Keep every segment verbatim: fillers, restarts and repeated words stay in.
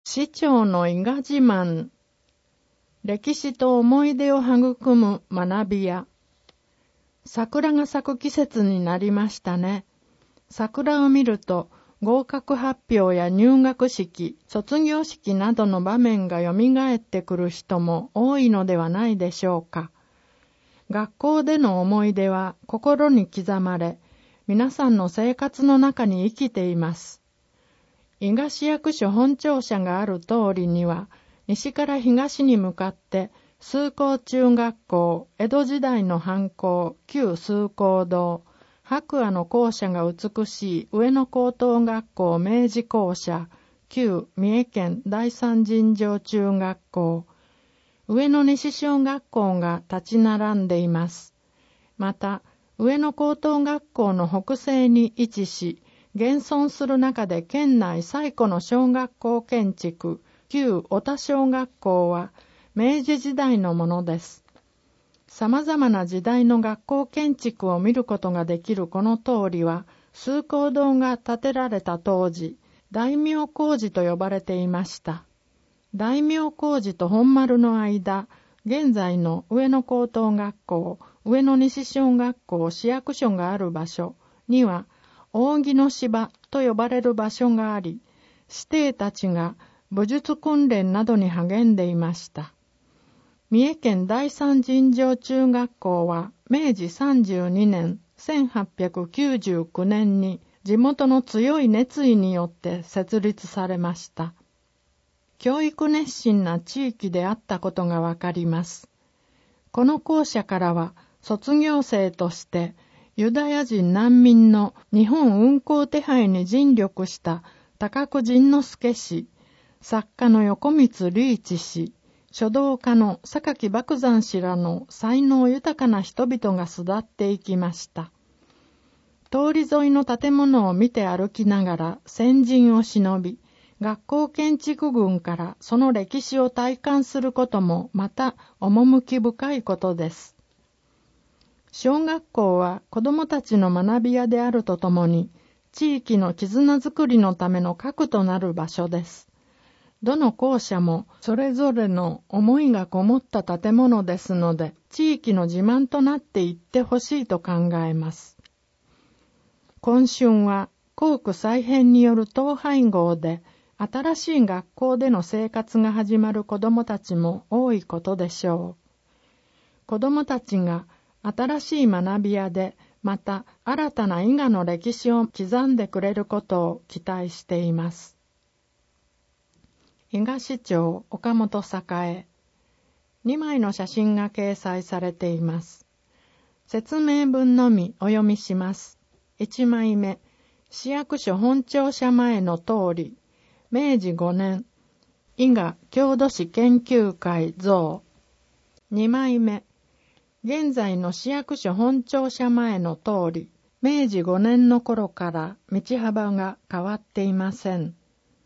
市長の伊賀自慢、歴史と思い出を育む学び屋。桜が咲く季節になりましたね。桜を見ると合格発表や入学式、卒業式などの場面が蘇ってくる人も多いのではないでしょうか。学校での思い出は心に刻まれ、皆さんの生活の中に生きています。伊賀市役所本庁舎がある通りには、西から東に向かって、崇光中学校、江戸時代の藩校、旧崇光堂、白亜の校舎が美しい上野高等学校明治校舎、旧三重県第三尋常中学校、上野西小学校が立ち並んでいます。また、上野高等学校の北西に位置し、現存する中で県内最古の小学校建築、旧小田小学校は明治時代のものです。様々な時代の学校建築を見ることができるこの通りは、崇光堂が建てられた当時、大名小路と呼ばれていました。大名小路と本丸の間、現在の上野高等学校、上野西小学校市役所がある場所には、扇の芝と呼ばれる場所があり、師弟たちが武術訓練などに励んでいました。三重県第三尋常中学校は明治さんじゅうにねんせんはっぴゃくきゅうじゅうきゅうねんに地元の強い熱意によって設立されました。教育熱心な地域であったことがわかります。この校舎からは卒業生としてユダヤ人難民の日本運行手配に尽力した高久仁之助氏、作家の横光利一氏、書道家の榊莫山氏らの才能豊かな人々が巣立っていきました。通り沿いの建物を見て歩きながら先人を忍び、学校建築群からその歴史を体感することもまた趣深いことです。小学校は子どもたちの学び屋であるとともに、地域の絆づくりのための核となる場所です。どの校舎もそれぞれの思いがこもった建物ですので、地域の自慢となっていってほしいと考えます。今春は校区再編による統廃合で、新しい学校での生活が始まる子どもたちも多いことでしょう。子どもたちが新しい学び屋で、また新たな伊賀の歴史を刻んでくれることを期待しています。伊賀市長岡本栄。にまいの写真が掲載されています。説明文のみお読みします。いちまいめ、市役所本庁舎前の通り、めいじごねん、伊賀郷土史研究会像。にまいめ、現在の市役所本庁舎前の通り、めいじごねんの頃から道幅が変わっていません。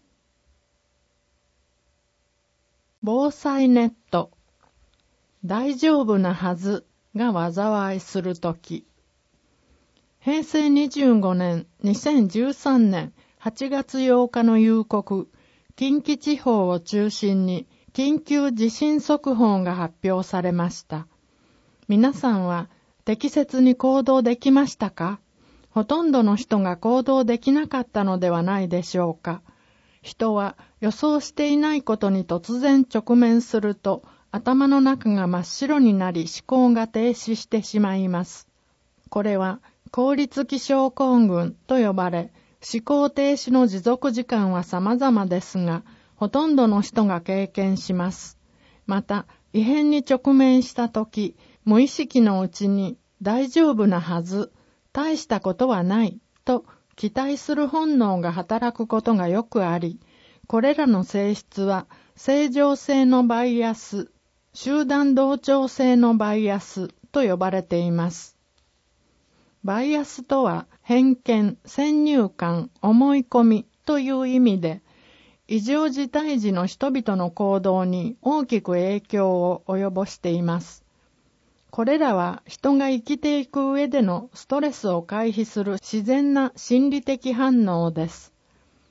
防災ネット。大丈夫なはずが災いするとき。へいせいにじゅうごねん、にせんじゅうさんねんはちがつようかの夕刻、近畿地方を中心に緊急地震速報が発表されました。皆さんは適切に行動できましたか？ほとんどの人が行動できなかったのではないでしょうか。人は予想していないことに突然直面すると、頭の中が真っ白になり思考が停止してしまいます。これは効率気症候群と呼ばれ、思考停止の持続時間は様々ですが、ほとんどの人が経験します。また、異変に直面したとき、無意識のうちに大丈夫なはず、大したことはないと期待する本能が働くことがよくあり、これらの性質は正常性のバイアス、集団同調性のバイアスと呼ばれています。バイアスとは偏見、先入観、思い込みという意味で、異常事態時の人々の行動に大きく影響を及ぼしています。これらは人が生きていく上でのストレスを回避する自然な心理的反応です。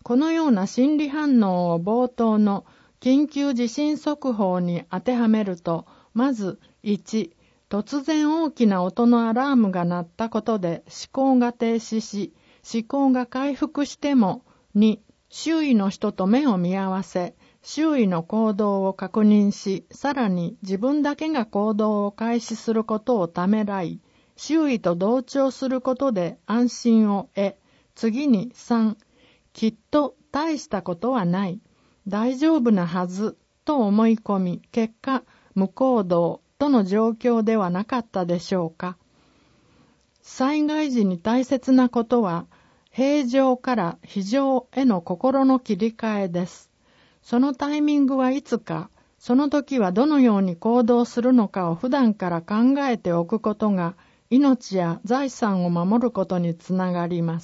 このような心理反応を冒頭の緊急地震速報に当てはめると、まずいち、突然大きな音のアラームが鳴ったことで思考が停止し、思考が回復しても、に、周囲の人と目を見合わせ、周囲の行動を確認し、さらに自分だけが行動を開始することをためらい、周囲と同調することで安心を得、次にさん、きっと大したことはない、大丈夫なはずと思い込み、結果無行動との状況ではなかったでしょうか。災害時に大切なことは、平常から非常への心の切り替えです。そのタイミングはいつか、その時はどのように行動するのかを普段から考えておくことが、命や財産を守ることにつながります。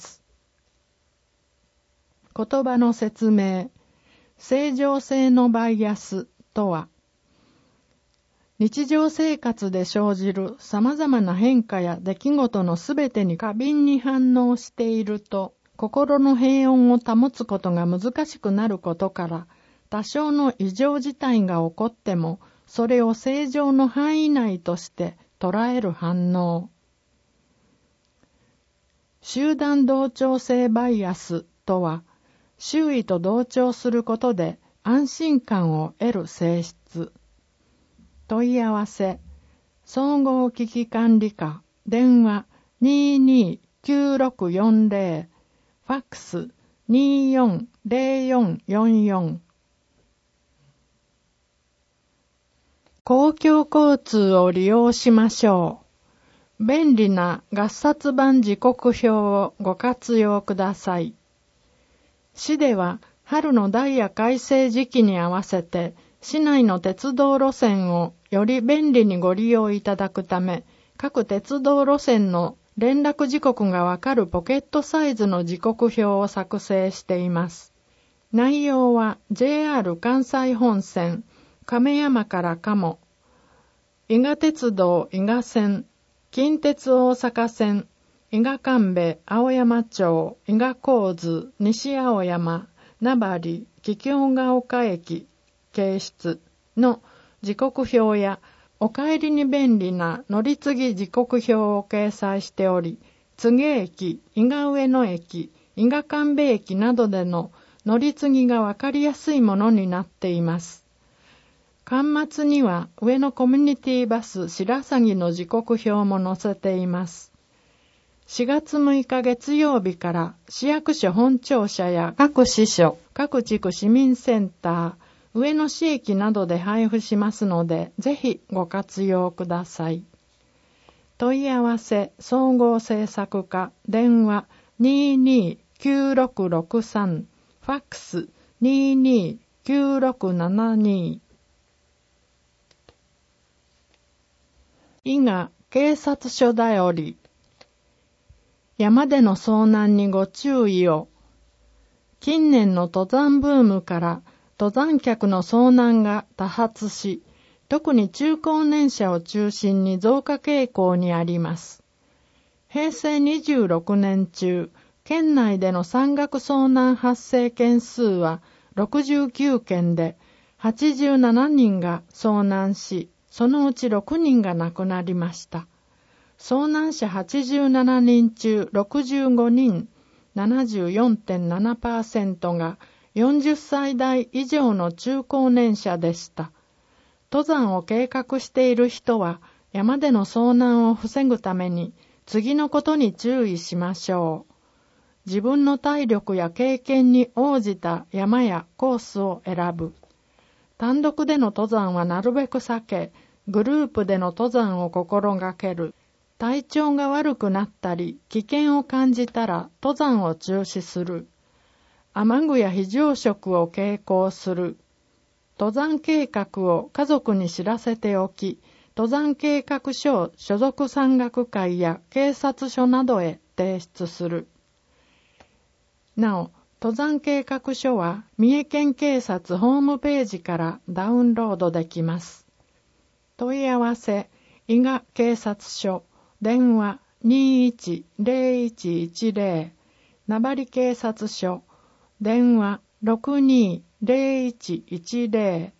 言葉の説明。正常性のバイアスとは、日常生活で生じる様々な変化や出来事のすべてに過敏に反応していると、心の平穏を保つことが難しくなることから、多少の異常事態が起こっても、それを正常の範囲内として捉える反応。集団同調性バイアスとは、周囲と同調することで安心感を得る性質。問い合わせ、総合危機管理課、電話 にーにーきゅうろくよんぜろ、ファックス にーよんぜろよんよんよん。公共交通を利用しましょう。便利な合札版時刻表をご活用ください。市では春のダイヤ改正時期に合わせて市内の鉄道路線をより便利にご利用いただくため、各鉄道路線の連絡時刻がわかるポケットサイズの時刻表を作成しています。内容は ジェイアール 関西本線、亀山から鴨、伊賀鉄道伊賀線、近鉄大阪線、伊賀神戸青山町、伊賀高津、西青山、名張、桔梗ヶ丘駅、掲出の時刻表やお帰りに便利な乗り継ぎ時刻表を掲載しており、柘植駅、伊賀上野駅、伊賀神戸駅などでの乗り継ぎがわかりやすいものになっています。巻末には上野コミュニティバス白鷺の時刻表も載せています。しがつむいか月曜日から市役所本庁舎や各支所、各地区市民センター、上野市駅などで配布しますので、ぜひご活用ください。問い合わせ、総合政策課、電話 にーにーきゅうろくろくさん、ファックス にーにーきゅうろくななに。伊賀警察署だより。山での遭難にご注意を。近年の登山ブームから登山客の遭難が多発し、特に中高年者を中心に増加傾向にあります。へいせいにじゅうろくねん中、県内での山岳遭難発生件数はろくじゅうきゅうけんで、はちじゅうななにんが遭難し、そのうちろくにんが亡くなりました。遭難者はちじゅうななにん中ろくじゅうごにん、ななじゅうよんてんななパーセント がよんじゅっさい代以上の中高年者でした。登山を計画している人は山での遭難を防ぐために次のことに注意しましょう。自分の体力や経験に応じた山やコースを選ぶ。単独での登山はなるべく避け、グループでの登山を心がける。体調が悪くなったり、危険を感じたら登山を中止する。雨具や非常食を携行する。登山計画を家族に知らせておき、登山計画書を所属山岳会や警察署などへ提出する。なお、登山計画書は三重県警察ホームページからダウンロードできます。問い合わせ、伊賀警察署、電話 にーいちぜろいちいちぜろ、名張警察署、 電話 ろくにーぜろいちいちぜ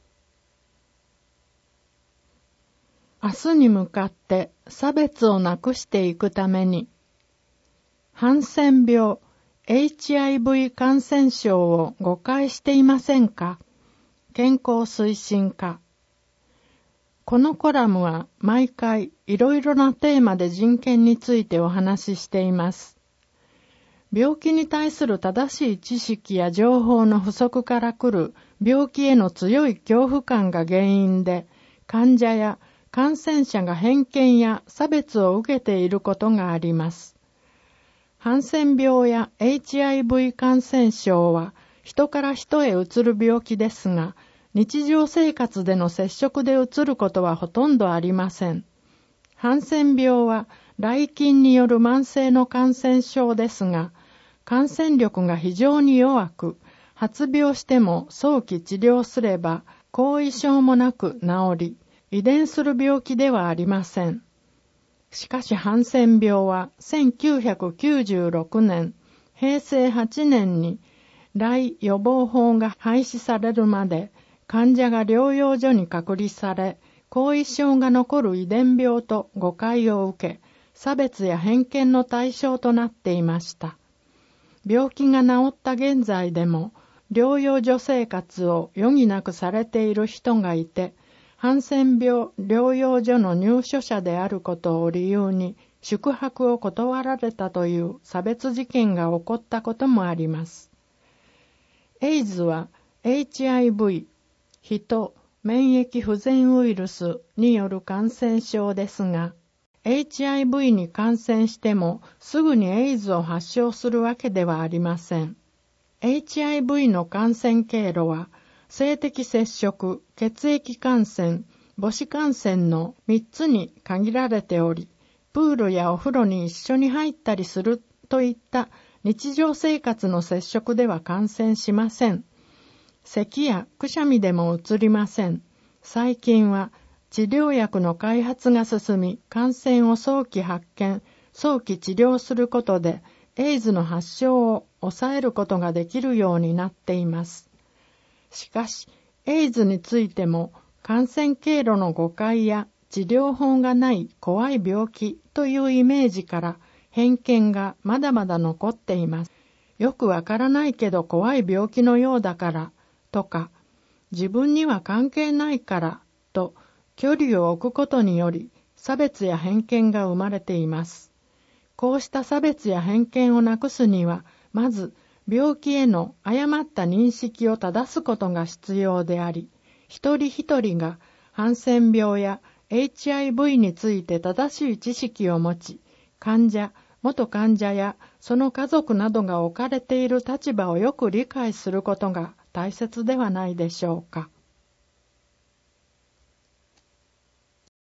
ろ。明日に向かって差別をなくしていくために、ハンセン病 エイチアイブイ 感染症を誤解していませんか？健康推進課。このコラムは毎回いろいろなテーマで人権についてお話ししています。病気に対する正しい知識や情報の不足から来る病気への強い恐怖感が原因で、患者や感染者が偏見や差別を受けていることがあります。ハンセン病や エイチアイブイ 感染症は人から人へうつる病気ですが、日常生活での接触でうつることはほとんどありません。ハンセン病は来菌による慢性の感染症ですが、感染力が非常に弱く、発病しても早期治療すれば後遺症もなく治り、遺伝する病気ではありません。しかしハンセン病はせんきゅうひゃくきゅうじゅうろくねん、へいせいはちねんに来予防法が廃止されるまで患者が療養所に隔離され、後遺症が残る遺伝病と誤解を受け、差別や偏見の対象となっていました。病気が治った現在でも、療養所生活を余儀なくされている人がいて、ハンセン病療養所の入所者であることを理由に宿泊を断られたという差別事件が起こったこともあります。エイズは エイチアイブイ、人免疫不全ウイルスによる感染症ですが、エイチアイブイ に感染してもすぐにエイズを発症するわけではありません。エイチアイブイ の感染経路は、性的接触、血液感染、母子感染のみっつに限られており、プールやお風呂に一緒に入ったりするといった日常生活の接触では感染しません。咳やくしゃみでもうつりません。最近は治療薬の開発が進み、感染を早期発見、早期治療することで、エイズの発症を抑えることができるようになっています。しかし、エイズについても感染経路の誤解や治療法がない怖い病気というイメージから偏見がまだまだ残っています。よくわからないけど怖い病気のようだからとか、自分には関係ないからと距離を置くことにより差別や偏見が生まれています。こうした差別や偏見をなくすには、まず病気への誤った認識を正すことが必要であり、一人一人がハンセン病や エイチアイブイ について正しい知識を持ち、患者、元患者やその家族などが置かれている立場をよく理解することが大切ではないでしょうか。